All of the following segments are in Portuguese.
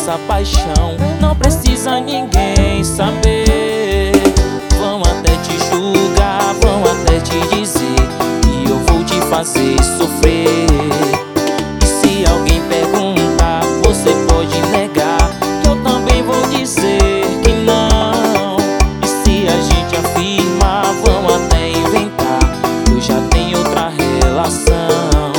nossa paixão. Não precisa ninguém saber. Vão até te julgar, vão até te dizer que eu vou te fazer sofrer. E se alguém perguntar, você pode negar, que eu também vou dizer que não. E se a gente afirmar, vão até inventar, eu já tenho outra relação.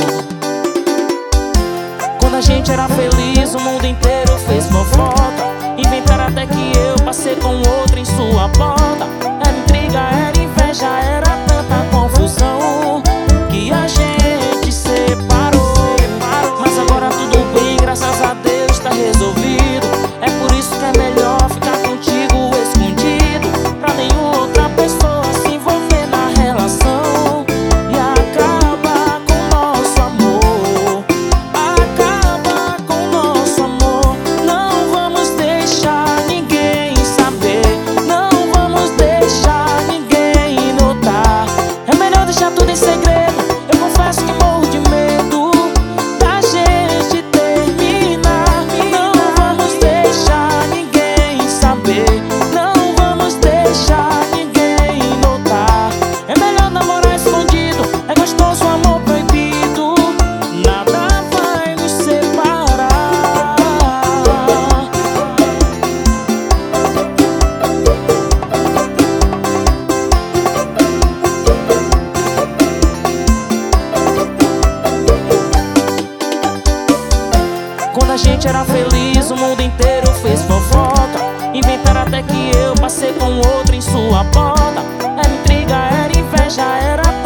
Quando a gente era feliz, o mundo inteiro fez fofoca. Inventaram até que eu passei com outro em sua porta. Era intriga, era inveja, era tanta confusão que a gente separou. Mas agora tudo bem, graças a Deus tá resolvido. É por isso que é melhor ficar contigo escondido, pra nenhuma outra pessoa se envolver na relação e acabar com o nosso amor. Acabar com o nosso amor. Não vamos deixar ninguém saber, não vamos deixar ninguém notar. É melhor deixar tudo em segredo. Eu confesso que morro de medo da gente terminar. Não vamos deixar ninguém saber, não vamos deixar ninguém notar. É melhor namorar escondido, é gostoso o amor proibido. Nada vai nos separar. Quando a gente era feliz, o mundo inteiro fez fofoca. Inventaram até que eu passei com outro em sua porta. Era intriga, era inveja, era